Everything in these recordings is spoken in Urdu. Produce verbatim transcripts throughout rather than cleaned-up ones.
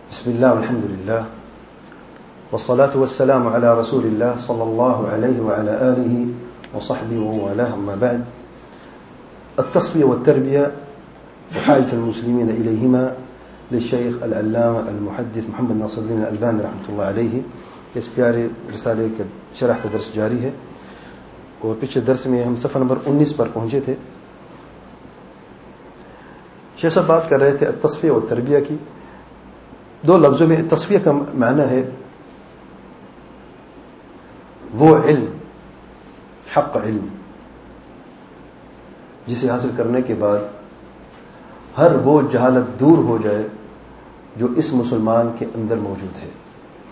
بسم الله والحمد لله والصلاة والسلام على رسول الله صلى الله عليه وعلى آله وصحبه وموالاه. أما بعد، التصفية والتربية وحاجة المسلمين إليهما للشيخ العلامة المحدث محمد ناصر الدين الألباني رحمة الله عليه. اس پیارے رسالے کا شرح کا درس جاری ہے اور پچھلے درس میں ہم صفحہ نمبر انیس پر پہنچے تھے. شیخ صاحب بات کر رہے تھے التصفیہ و تربیہ کی. دو لفظوں میں تصفیہ کا معنی ہے وہ علم، حق علم، جسے حاصل کرنے کے بعد ہر وہ جہالت دور ہو جائے جو اس مسلمان کے اندر موجود ہے.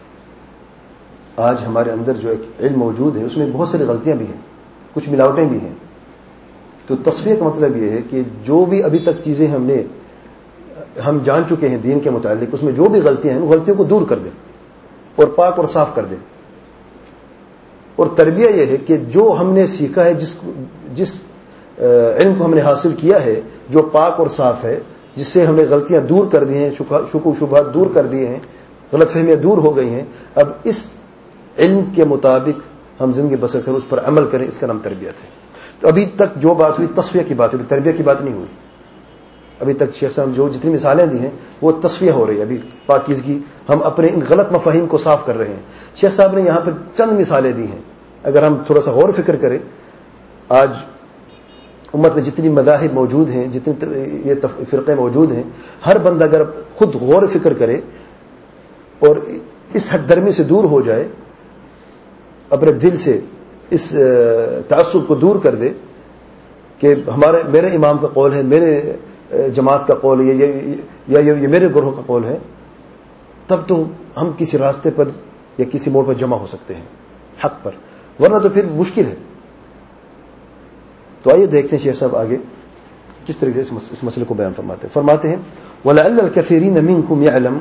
آج ہمارے اندر جو ایک علم موجود ہے اس میں بہت ساری غلطیاں بھی ہیں، کچھ ملاوٹیں بھی ہیں. تو تصفیہ کا مطلب یہ ہے کہ جو بھی ابھی تک چیزیں ہم نے ہم جان چکے ہیں دین کے متعلق، اس میں جو بھی غلطیاں ہیں ان غلطیوں کو دور کر دیں اور پاک اور صاف کر دیں. اور تربیہ یہ ہے کہ جو ہم نے سیکھا ہے، جس جس علم کو ہم نے حاصل کیا ہے جو پاک اور صاف ہے، جس سے ہم نے غلطیاں دور کر دی ہیں، شک و شبہات دور کر دیے ہیں، غلط فہمیاں دور ہو گئی ہیں، اب اس علم کے مطابق ہم زندگی بسر کریں، اس پر عمل کریں، اس کا نام تربیت ہے. تو ابھی تک جو بات ہوئی تصفیہ کی بات ہوئی، تربیہ کی بات نہیں ہوئی. ابھی تک شیخ صاحب جو جتنی مثالیں دی ہیں وہ تصفیہ ہو رہی ہے. ابھی پاکیزگی، ہم اپنے ان غلط مفاہیم کو صاف کر رہے ہیں. شیخ صاحب نے یہاں پر چند مثالیں دی ہیں. اگر ہم تھوڑا سا غور فکر کریں، آج امت میں جتنی مذاہب موجود ہیں، جتنے یہ فرقے موجود ہیں، ہر بندہ اگر خود غور فکر کرے اور اس حد درمی سے دور ہو جائے، اپنے دل سے اس تعصب کو دور کر دے کہ ہمارے میرے امام کا قول ہے، میرے جماعت کا قول ہے، یا یہ میرے گروہ کا قول ہے، تب تو ہم کسی راستے پر یا کسی موڑ پر جمع ہو سکتے ہیں حق پر، ورنہ تو پھر مشکل ہے. تو آئیے دیکھتے ہیں شیخ صاحب آگے کس طریقے سے اس مسئلے کو بیان فرماتے ہیں. فرماتے ہیں وَلَعَلَّ الْكَثِيرِينَ مِنْكُمْ يَعْلَمُ.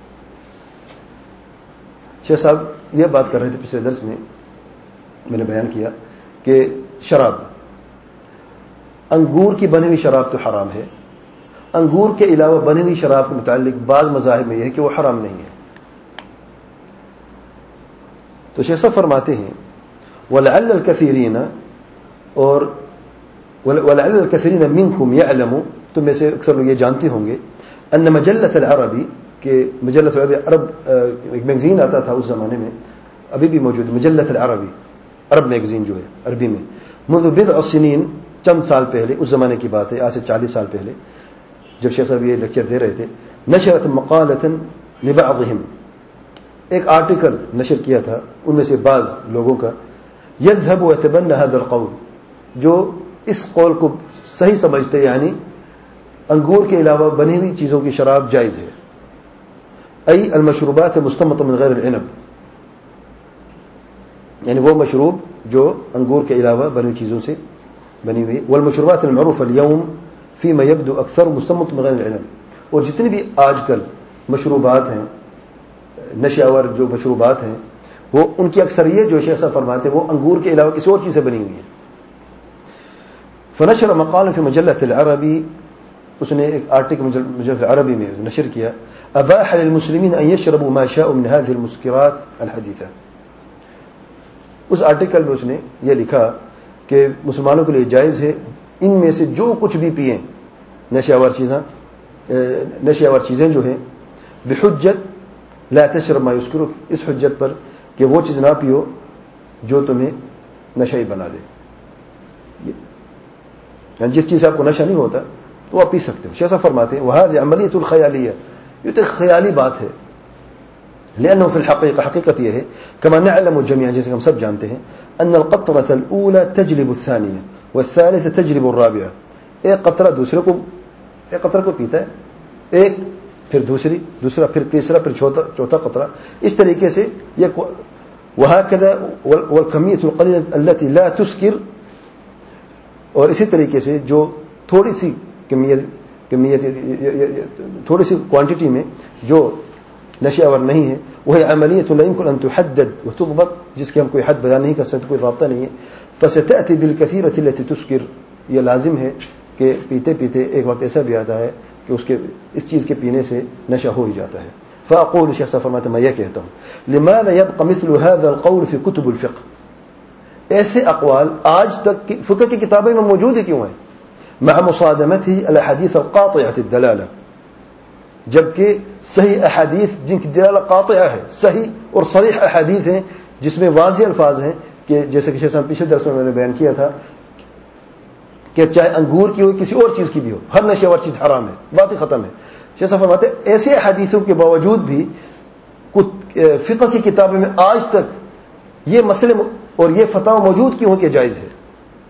شیخ صاحب یہ بات کر رہے تھے پچھلے درس میں میں نے بیان کیا کہ شراب، انگور کی بنی ہوئی شراب تو حرام ہے. انگور کے علاوہ بنی ہوئی شراب کے متعلق بعض مذاہب میں یہ ہے کہ وہ حرام نہیں ہے. تو شیخ صاحب فرماتے ہیں وَلَعَلَّ الْكَثِيرِينَ اور وَلَعَلَّ الْكَثِيرِينَ مِنْكُمْ يَعْلَمُ، تم میں سے اکثر لوگ یہ جانتے ہوں گے أَنَّ مَجَلَّةَ الْعَرَبِ کہ مجلۃ العربی عرب ایک میگزین آتا تھا اس زمانے میں، ابھی بھی موجود ہے مجلۃ العربی، عرب میگزین جو ہے عربی میں، منذ بضع سنین، چند سال پہلے، اس زمانے کی بات ہے، آج سے چالیس سال پہلے جب شیخ صاحب یہ لیکچر دے رہے تھے، نشرت مقالة لبعضهم، ایک آرٹیکل نشر کیا تھا ان میں سے بعض لوگوں کا، يذهب ويتبنى هذا القول، جو اس قول کو صحیح سمجھتے، یعنی انگور کے علاوہ بنی ہوئی چیزوں کی شراب جائز ہے. ای المشروبات المستمطة من غیر العنب، یعنی وہ مشروب جو انگور کے علاوہ بنی ہوئی چیزوں سے بنی ہوئی. والمشروبات المعروفة اليوم فيما يبدو اکثر مستمط من غیر العنب، اور جتنی بھی آج کل مشروبات ہیں، نشہ آور جو مشروبات ہیں، وہ ان کی اکثریت جو شیخ صاحب فرماتے ہیں وہ انگور کے علاوہ کسی اور چیز سے بنی ہوئی ہے. فنشر مقالا فی مجلۃ العربی، اس نے ایک آرٹیکل مجلۃ العربی میں نشر کیا، اباح للمسلمین ان یشربوا ما شاءوا من هذه المسکرات الحدیثہ. اس آرٹیکل میں اس نے یہ لکھا کہ مسلمانوں کے لیے جائز ہے ان میں سے جو کچھ بھی پئیں، نشہ آور چیزیں نشہ آور چیزیں جو ہیں، بحجت لا تشرب ما یسکرک، اس حجت پر کہ وہ چیز نہ پیو جو تمہیں نشئی بنا دے. یعنی جس چیز سے آپ کو نشہ نہیں ہوتا تو آپ پی سکتے ہو. شیخ صاحب فرماتے ہیں وهذه عملیۃ الخیالیہ، یہ تو خیالی بات ہے. لأنه في الحقيقة، حقیقت یہ ہے كما نعلم جميعا، جیسے ہم سب جانتے ہیں، أن القطرة الأولى تجلب الثانية والثالثة تجلب الرابعة. ایک قطرہ دوسرے کو ایک قطرہ کو پیتا ہے، ایک پھر دوسری، دوسرا پھر تیسرا، پھر چوتھا چوتھا قطرہ، اس طریقے سے یہ وهكذا. والكمية القليلة التي لا تسكر، اور اسی طریقے سے جو تھوڑی سی کمیت کمیت تھوڑی سی کوانٹٹی میں جو نشہ آور نہیں ہے، وہ عملیۃ لا يمكن ان تحدد وتضبط، جس کی ہم کوئی حد بیان نہیں کر سکتے، کوئی رابطہ نہیں ہے. فستأتي بالكثيرة التي تسكر، یہ لازم ہے کہ پیتے پیتے ایک وقت ایسا بھی آتا ہے کہ اس کے اس چیز کے پینے سے نشہ ہو ہی جاتا ہے. فاقول شیخ صاحب فرماتے ہیں میں یہ کہتا ہوں لماذا يبقى مثل هذا القول في كتب الفقه, ایسے اقوال آج تک فقہ کی کتابیں میں موجود ہی کیوں ہیں, مع مصادمته الاحاديث القاطعه الدلاله, جبکہ صحیح احادیث جن کی دلالہ قاطعہ ہے, صحیح اور صریح احادیث ہیں جس میں واضح الفاظ ہیں کہ جیسے کہ شیخ صاحب پچھلے درس میں میں نے بیان کیا تھا کہ چاہے انگور کی ہو کسی اور چیز کی بھی ہو, ہر نشے اور چیز حرام ہے, بات ہی ختم ہے. شیخ صاحب فرماتے ہیں ایسے احادیثوں کے باوجود بھی فقہ کی کتابیں میں آج تک یہ مسئلے اور یہ فتویٰ موجود کیوں کہ جائز ہے.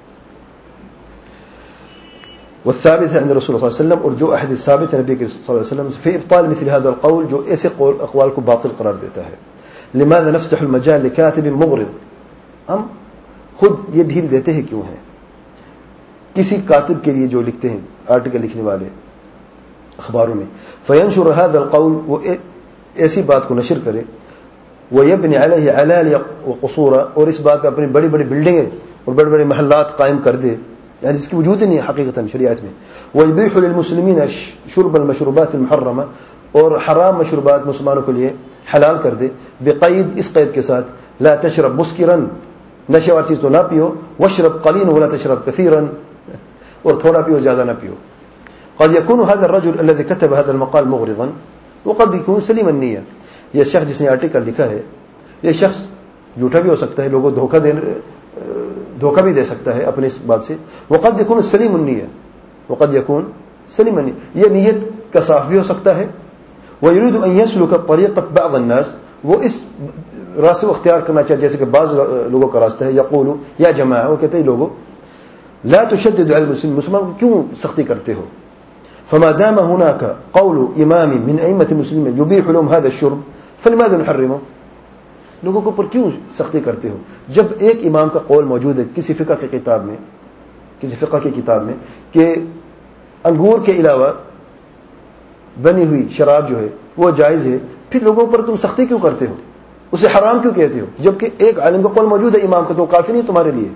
والثابت عند رسول اللہ صلی اللہ علیہ وسلم, اور جو احادیث ثابت ہے نبی کے صلی اللہ علیہ وسلم سے, في ابطال مثل هذا القول, جو ایسے قول اقوال کو باطل قرار دیتا ہے. لماذا نفتح المجال لكاتب مغرض, ہم خود یہ ڈھیل دیتے ہیں کیوں ہیں کسی کاتب کے لیے جو لکھتے ہیں, آرٹیکل لکھنے والے اخباروں میں, فینشر هذا القول, وہ ایسی بات کو نشر کرے, ويبني عليه علالي وقصورا, اور اس بات پہ اپنی بڑی بڑی بلڈنگیں اور بڑے بڑے محلات قائم کر دے, یعنی جس کی وجود ہی نہیں ہے حقیقتاً شریعت میں. ويبيح للمسلمين شرب المشروبات المحرمه, اور حرام مشروبات مسلمانوں کے لیے حلال کر دے, بقید, اس قید کے ساتھ, لا تشرب مسکرا, نشے والی چیز تو نہ پیو, واشرب قليلا ولا تشرب كثيرا, اور تھوڑا پیو زیادہ نہ پیو. قد يكون هذا الرجل الذي كتب هذا المقال مغرضا وقد يكون سليم النية, یہ شخص جس نے آرٹیکل لکھا ہے یہ شخص جھوٹا بھی ہو سکتا ہے, لوگوں کو دھوکہ دے دھوکہ بھی دے سکتا ہے اپنی اس بات سے. وقد يكون سليم النية, وقد يكون سليم النية, یہ نیت کا صاف بھی ہو سکتا ہے. ويريد ان يسلك طريقة بعض الناس, وہ اس راستے کو اختیار کرنا چاہتے جیسے کہ بعض لوگوں کا راستہ ہے. يقول یا جماعہ, وہ کہتے ہیں لوگوں لا تشدد على المسلمين, مسلمان کو کیوں سختی کرتے ہو. فما دام هناك قول امام من ائمه المسلمين يبيح لهم هذا الشرب فلماذا نحرمه, لوگوں کو پر کیوں سختی کرتے ہو جب ایک امام کا قول موجود ہے کسی فقہ کی کتاب میں, کسی فقہ کی کتاب میں کہ انگور کے علاوہ بنی ہوئی شراب جو ہے وہ جائز ہے, پھر لوگوں پر تم سختی کیوں کرتے ہو, اسے حرام کیوں کہتے ہو, جبکہ ایک عالم کا قول موجود ہے امام کا, تو کافی نہیں تمہارے لیے.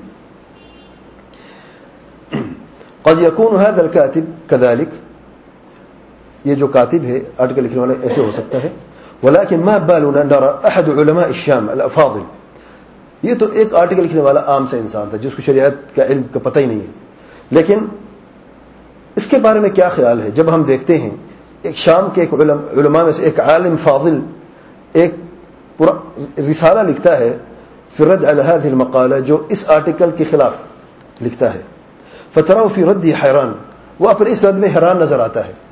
قد يكون هذا الكاتب كذلك, یہ جو کاتب ہے آرٹیکل لکھنے والا ایسے ہو سکتا ہے. ولكن ما بالنا نرى احد علماء الشام الافاضل, یہ تو ایک آرٹیکل لکھنے والا عام سا انسان تھا جس کو شریعت کا علم کا پتہ ہی نہیں ہے, لیکن اس کے بارے میں کیا خیال ہے جب ہم دیکھتے ہیں ایک شام کے ایک علماء میں سے ایک عالم فاضل ایک پورا رسالہ لکھتا ہے فی الرد علی هذه المقالہ, جو اس آرٹیکل کے خلاف لکھتا ہے. فتراه في رده حیران, وہ اپنے اس رد میں حیران نظر آتا ہے.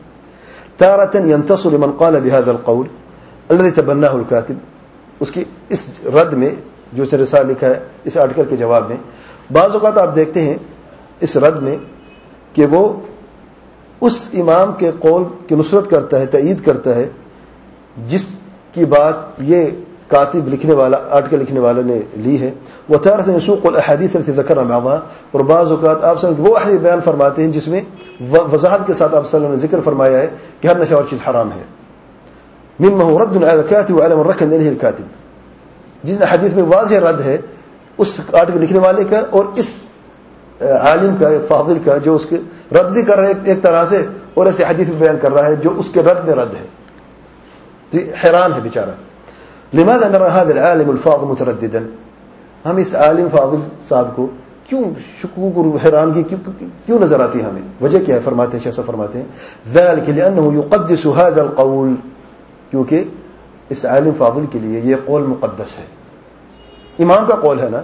تارة ينتصر لمن قال بهذا القول الذي تبناه الكاتب, اس کی اس رد میں جو اس نے رسالہ لکھا ہے اس آرٹیکل کے جواب میں, بعض اوقات آپ دیکھتے ہیں اس رد میں کہ وہ اس امام کے قول کی نصرت کرتا ہے, تائید کرتا ہے جس کی بات یہ کاتب لکھنے والا آرٹیکل لکھنے والا نے لی ہے. وتارة يسوق الاحاديث التي ذكرها بعضها, اور بعض اوقات آپ صلی وہ احادیث بیان فرماتے ہیں جس میں وضاحت کے ساتھ آپ صلی اللہ علیہ وسلم نے ذکر فرمایا ہے کہ ہر نشہ اور چیز حرام ہے. مما هو رد على الكاتب وعلى من ركن اليه الكاتب, جس حدیث میں واضح رد ہے اس آرٹیکل لکھنے والے کا اور اس عالم کا فاضل کا جو اس کے رد بھی کر رہا ہے ایک طرح سے, اور ایسے حدیث میں بیان کر رہا ہے جو اس کے رد میں رد ہے. تو حیران ہے بیچارہ. لماذا نرى هذا العالم الفاضل مترددا, ہم اس عالم فاضل صاحب کو کیوں شکوک اور حیرانگی کیوں نظر آتی ہے ہمیں, وجہ کیا ہے؟ فرماتے ہیں شیخ صاحب فرماتے ہیں ذلك لانه يقدس هذا القول, کیونکہ اس عالم فاضل کے لیے یہ قول مقدس ہے. امام کا قول ہے نا,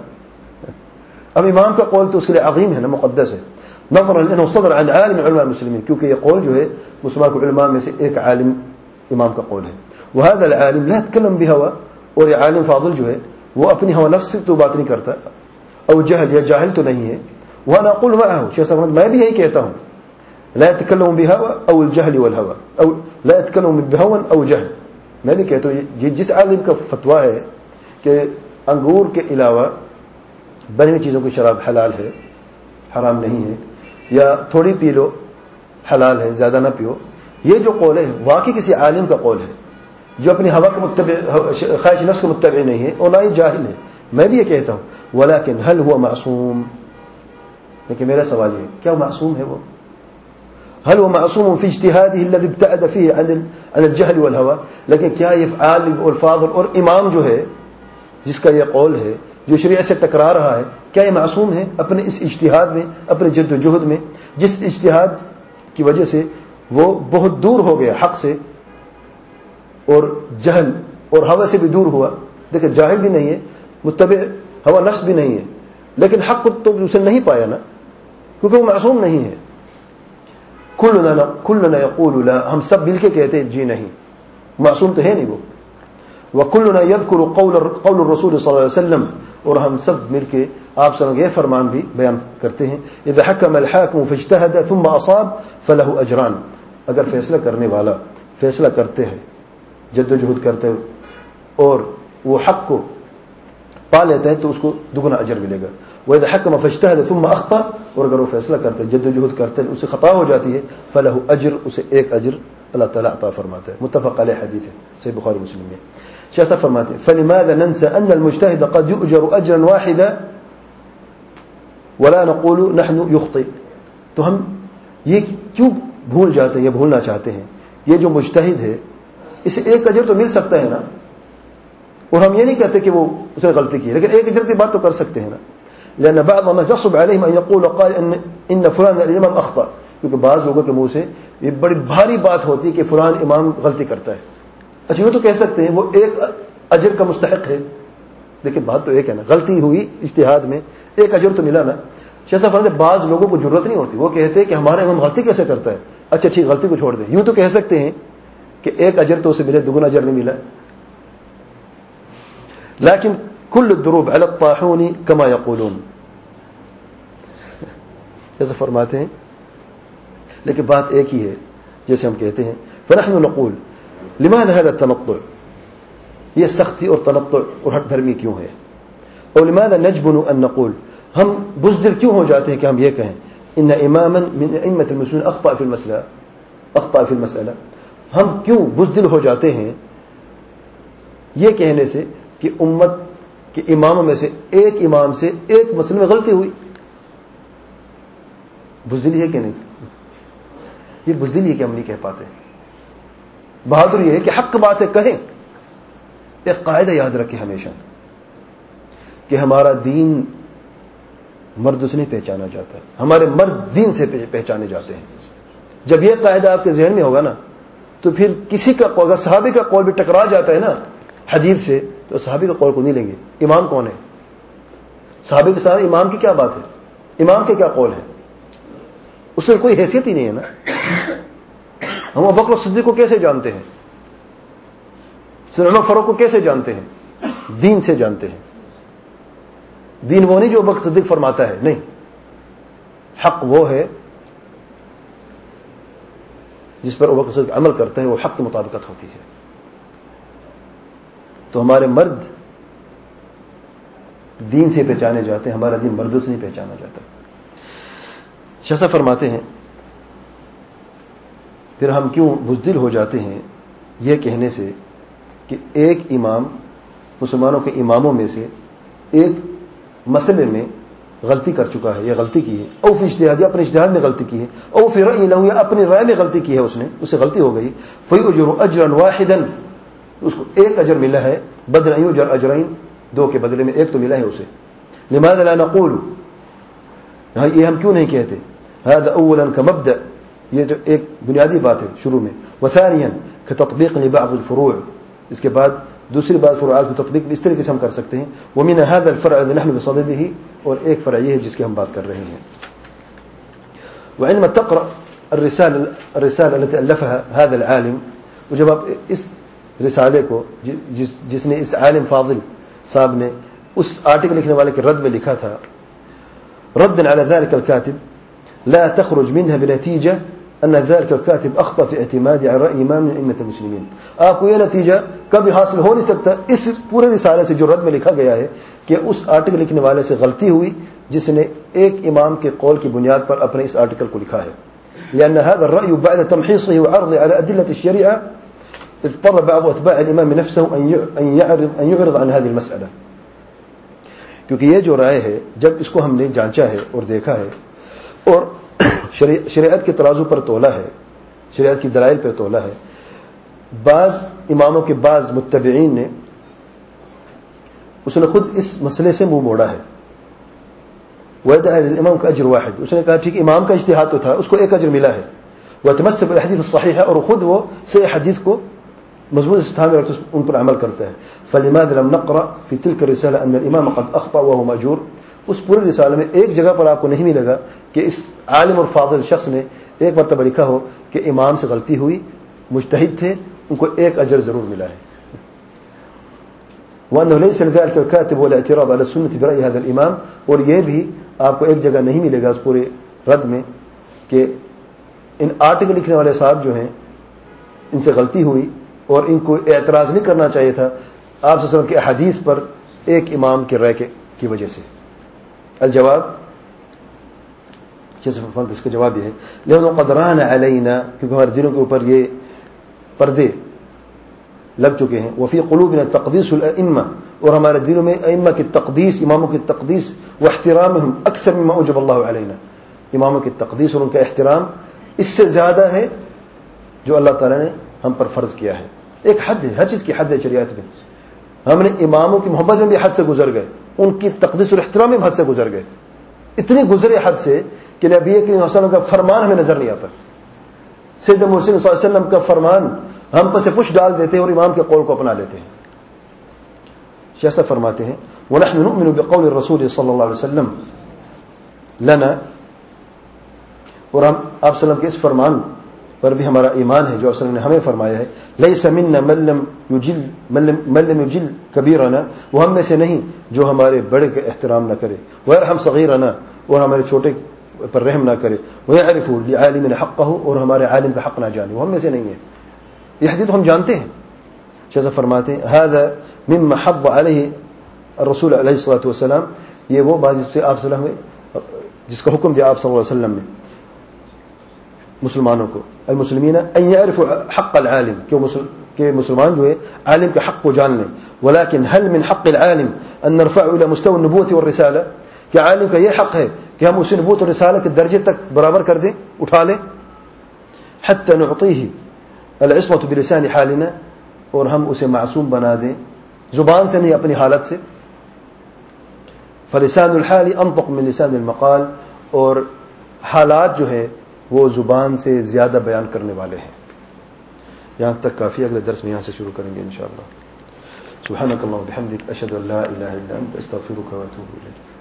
اب امام کا قول تو اس کے لیے عظیم ہے نا, مقدس ہے. نظرا لانه صدر عن عالم علماء المسلمين, کیونکہ یہ قول جو ہے مسلمان کے علماء میں سے ایک عالم امام کا قول ہے. وهذا العالم لا يتكلم بهوى, اور یہ عالم فاضل جو ہے وہ اپنی ہوا نفس سے تو بات نہیں کرتا, او جہل یا جاہل تو نہیں ہے. وانا اقول معه, شیخ صاحب میں بھی یہی کہتا ہوں, لا يتكلم بهوى او الجهل والهوى, او لا يتكلم بهوى او جهل, میں بھی کہتا ہوں یہ جس عالم کا فتویٰ ہے کہ انگور کے علاوہ بنی ہوئی چیزوں کی شراب حلال ہے, حرام نہیں ہے, یا تھوڑی پی لو حلال ہے, زیادہ نہ پیو, یہ جو قول ہے واقعی کسی عالم کا قول ہے جو اپنی ہوا کے متبع خواہش نفس کے متبع نہیں ہے اور نہ ہی جاہل ہے. میں بھی یہ کہتا ہوں ولكن هل هو معصوم, لیکن میرا سوال یہ کیا معصوم ہے وہ؟ هل هو معصوم في اجتهاده الذي ابتعد فيه عن عن الجهل والهوى؟ لیکن کیا یہ افعال والفاظ اور امام جو ہے جس کا یہ قول ہے جو شریعت سے ٹکرا رہا ہے کیا یہ معصوم ہے اپنے اس اجتہاد میں اپنے جد و جہد میں جس اجتہاد کی وجہ سے وہ بہت دور ہو گیا حق سے اور جہل اور ہوا سے بھی دور ہوا؟ دیکھیں جاہل بھی نہیں ہے متبع ہوا نفس بھی نہیں ہے لیکن حق کو تو اسے نہیں پایا نا کیونکہ وہ معصوم نہیں ہے. کلنا کلنا یقول لا ہم سب مل کے کہتے ہیں جی نہیں معصوم تو ہے نہیں وہ. وکلنا یذکر قول قول الرسول صلی اللہ علیہ وسلم اور ہم سب مل کے آپ صلی اللہ علیہ وسلم یہ فرمان بھی بیان کرتے ہیں اذا حکم الحاکم فاجتہد ثم اصاب فلہ اجران. اگر فیصلہ کرنے والا فیصلہ کرتے ہیں جد و جہد کرتے ہیں اور وہ حق کو پا لیتے ہیں تو اس کو دگنا اجر ملے گا. وَإِذَا حَكَمَ فَاجْتَهَدَ ثُمَّ أَخْطَأَ اور اگر وہ فیصلہ کرتے ہیں جد و جہد کرتے ہیں اسے خطا ہو جاتی ہے فَلَهُ اجر اسے ایک اجر اللہ تعالیٰ عطا فرماتا ہے. متفق علیہ حدیث ہے صحیح بخاری مسلم میں. شیخ صاحب فرماتے ہیں فَلِمَاذَا نَنْسَى أَنَّ الْمُجْتَهِدَ قَدْ يُؤْجَرُ أَجْرًا وَاحِدًا وَلَا نَقُولُ نَحْنُ يُخْطِئُ. تو ہم یہ کیوں بھول جاتے ہیں یا بھولنا چاہتے ہیں یہ جو مجتہد ہے اسے ایک اجر تو مل سکتا ہے نا اور ہم یہ نہیں کہتے کہ وہ اس نے غلطی کی لیکن ایک اجر کی بات تو کر سکتے ہیں نا. لأن بعض ما يصعب عليهم أن يقول قال إن إن فلان الإمام أخطأ کیونکہ بعض لوگوں کے منہ سے یہ بڑی بھاری بات ہوتی ہے کہ فلان امام غلطی کرتا ہے. اچھا یہ تو کہہ سکتے ہیں وہ ایک اجر کا مستحق ہے لیکن بات تو ایک ہے نا غلطی ہوئی اجتہاد میں ایک اجر تو ملا نا. شیخ فرماتے ہیں بعض لوگوں کو ضرورت نہیں ہوتی وہ کہتے ہیں کہ ہمارا امام غلطی کیسے کرتا ہے اچھا ٹھیک غلطی کو چھوڑ دیں یوں تو کہہ سکتے ہیں کہ ایک اجر تو اسے ملے دگنا اجر نہیں ملا. لیکن کل الدروب علی الطاحون کما یقولون جیسے فرماتے ہیں لیکن بات ایک ہی ہے جیسے ہم کہتے ہیں فنحن نقول لماذا هذا التنطع یہ سختی اور تنطع اور ہٹ دھرمی کیوں ہے اور لماذا نجبن ان نقول ہم بزدل کیوں ہو جاتے ہیں کہ ہم یہ کہیں ان اماما من ائمه المسلمين اخطا في المساله اخطا في المساله ہم کیوں بزدل ہو جاتے ہیں یہ کہنے سے کہ امت کے اماموں میں سے ایک امام سے ایک مسئلے میں غلطی ہوئی. بزدلی ہے کہ نہیں یہ بزدلی ہے کہ ہم نہیں کہہ پاتے. بہادری یہ ہے کہ حق بات ہے کہیں. ایک قاعدہ یاد رکھے ہمیشہ کہ ہمارا دین مرد سے نہیں پہچانا جاتا ہمارے مرد دین سے پہچانے جاتے ہیں. جب یہ قاعدہ آپ کے ذہن میں ہوگا نا تو پھر کسی کا قول صحابی کا قول بھی ٹکرا جاتا ہے نا حدیث سے تو صحابی کا قول کو نہیں لیں گے. امام کون ہے صحابی کے سامنے امام کی کیا بات ہے امام کے کیا قول ہے اس سے کوئی حیثیت ہی نہیں ہے نا. ہم ابو بکر صدیق کو کیسے جانتے ہیں سیدنا عمر فاروق کو کیسے جانتے ہیں دین سے جانتے ہیں. دین وہ نہیں جو ابو بکر صدیق فرماتا ہے نہیں حق وہ ہے جس پر ابو بکر صدیق عمل کرتے ہیں وہ حق کی مطابقت ہوتی ہے. تو ہمارے مرد دین سے پہچانے جاتے ہیں ہمارا دین مردوں سے نہیں پہچانا جاتا. شیخ فرماتے ہیں پھر ہم کیوں بزدل ہو جاتے ہیں یہ کہنے سے کہ ایک امام مسلمانوں کے اماموں میں سے ایک مسئلے میں غلطی کر چکا ہے یا غلطی کی ہے او فی اجتہاد یا اپنے اجتہاد میں غلطی کی ہے او فی رأی لہو یا اپنی رائے میں غلطی کی ہے اس نے اس سے غلطی ہو گئی فیؤجر اجرا واحدا اس کو ایک اجر ملا ہے بدل ان یؤجر اجرین دو کے بدلے میں ایک تو ملا ہے اسے. لماذا لا نقول یہ ہم کیوں نہیں کہتے هذا اولا كمبدا یہ جو ایک بنیادی بات ہے شروع میں وثانيا كتطبيق لبعض الفروع اس کے بعد دوسری بات فروعات کی تطبیق اس طریقے سے ہم کر سکتے ہیں. ومن هذا الفرع الذي نحن بصدده اور ایک فرع یہ ہے جس کی ہم بات کر رہے ہیں. وعندما تقرأ الرسالة الرسالة التي ألفها هذا العالم وجب آپ اس رسالے کو جس, جس نے اس عالم فاضل صاحب نے اس آرٹیکل لکھنے والے کے رد میں لکھا تھا ردا على ذلك الكاتب لا تخرج منها بنتيجة أن ذلك الكاتب أخطأ في اعتماد على رأي إمام من أئمة المسلمين. آپ کو یہ نتیجہ کبھی حاصل ہو نہیں سکتا اس پورے رسالے سے جو رد میں لکھا گیا ہے کہ اس آرٹیکل لکھنے والے سے غلطی ہوئی جس نے ایک امام کے قول کی بنیاد پر اپنے اس آرٹیکل کو لکھا ہے. لأن هذا الرأي بعد تمحيصه وعرضه على أدلة الشريعة اضطر بعض أتباع الإمام نفسه أن يعرض أن يعرض عن هذه المسألة. کیونکہ یہ جو رائے ہے جب اس کو ہم نے جانچا ہے اور دیکھا ہے اور شریعت کے ترازو پر تولا ہے, شریعت کی دلائل پر تولا ہے. بعض اماموں کے بعض متبعین نے اس نے خود اس مسئلے سے منہ موڑا ہے. وَيَدْعَى لِلْإِمَامِ كَأَجْرُ واحد, اس نے کہا ٹھیک امام کا اجتہاد تو تھا, اس کو ایک اجر ملا ہے. وَيَتَمَسَّكُ بِالْحَدِيثِ الصَّحِيحِ, اور خود وہ صحیح حدیث کو مضبوط استحام میں رکھتے ان پر عمل کرتا ہے. فَلِمَاذَا لَمْ نَقْرَأْ فِي تِلْكَ الرِّسَالَةِ أَنَّ الْإِمَامَ قَدْ أَخْطَأَ وَهُوَ مَأْجُورٌ, اس پورے رسالے میں ایک جگہ پر آپ کو نہیں ملے گا کہ اس عالم اور فاضل شخص نے ایک مرتبہ لکھا ہو کہ امام سے غلطی ہوئی, مجتہد تھے, ان کو ایک اجر ضرور ملا ہے. وَأَنَّهُ لَيْسَ لِذَلِكَ الْكَاتِبُ وَالْاعْتِرَاضُ عَلَى السُّنَّةِ بِرَأْيِ هَذَا الْإِمَامِ, اور یہ بھی آپ کو ایک جگہ نہیں ملے گا اس پورے رد میں کہ ان آرٹیکل لکھنے والے صاحب جو ہیں ان سے غلطی ہوئی اور ان کو اعتراض نہیں کرنا چاہیے تھا آپ صلی اللہ علیہ وسلم کے احادیث پر ایک امام کے رائے کی وجہ سے. الجواب, اس کا جواب یہ ہے لِأَنَّهُ قَدْ رَانَ عَلَيْنَا, کیونکہ ہمارے دلوں کے اوپر یہ پردے لگ چکے ہیں. وفی قلوبنا تقدیس الائمہ, اور ہمارے دلوں میں ائمہ کی تقدیس, اماموں کی تقدیس, واحترامہم اکثر مما اوجب اللہ علینا, اماموں کی تقدیس اور ان کا احترام اس سے زیادہ ہے جو اللہ تعالی نے ہم پر فرض کیا ہے. ایک حد ہے, ہر چیز کی حد ہے شریعت میں. ہم نے اماموں کی محبت میں بھی حد سے گزر گئے, ان کی تقدیس اور احترام میں بھی حد سے گزر گئے, اتنی گزرے حد سے کہ نبی کریم صلی اللہ علیہ وسلم کا فرمان ہمیں نظر نہیں آتا. سیدنا محمد صلی اللہ علیہ وسلم کا فرمان ہم پر سے پش ڈال دیتے ہیں اور امام کے قول کو اپنا لیتے ہیں. جیسا فرماتے ہیں وَنَحْنُ نُؤْمِنُ بِقَوْلِ الرَّسُولِ صلی اللہ علیہ وسلم لنا, اور ہم آپ صلی اللہ علیہ وسلم کے اس فرمان پر بھی ہمارا ایمان ہے جو آپ صلی اللہ علیہ وسلم نے ہمیں فرمایا ہے. لَيْسَ مِنَّا مَن لَّمْ يُجِلْ مَن لَّمْ يُجِلْ كَبِيرَنَا, وہ ہم میں سے نہیں جو ہمارے بڑے کا احترام نہ کرے. وَيَرْحَمْ صَغِيرَنَا, اور ہمارے چھوٹے پر رحم نہ کرے. وَيَعْرِفُ لِعَالِمِنَا حَقَّهُ, اور ہمارے عالم کا حق نہ جانے, وہ ہم میں سے نہیں ہے. یہ حدیث ہم جانتے ہیں. جیسا فرماتے ہیں هذا مما حض علیہ الرسول علیہ الصلوۃ والسلام, یہ وہ بات جس سے آپ صلی اللہ علیہ وسلم جس کا حکم دیا آپ صلی اللہ علیہ وسلم نے مسلمانوں کو, المسلمین ان يعرفوا حق العالم, کہ مسلمان جو ہے عالم کے حق کو جان لیں. ولكن هل من حق العالم ان نرفعه الى مستوى النبوة والرسالة, کہ عالم کا یہ حق ہے کہ ہم اسے نبوت اور رسالت کے درجے تک برابر کر دیں, اٹھا لیں. حتى نعطيه العصمة بلسان حالنا, اور ہم اسے معصوم بنا دیں زبان سے نہیں اپنی حالت سے. فلسان الحال انطق من لسان المقال, اور حالات جو ہے وہ زبان سے زیادہ بیان کرنے والے ہیں. یہاں تک کافی, اگلے درس میں یہاں سے شروع کریں گے انشاءاللہ. سبحانک اللہم و بحمدک, اشہد ان لا الہ الا انت, استغفرک و اتوب الیک.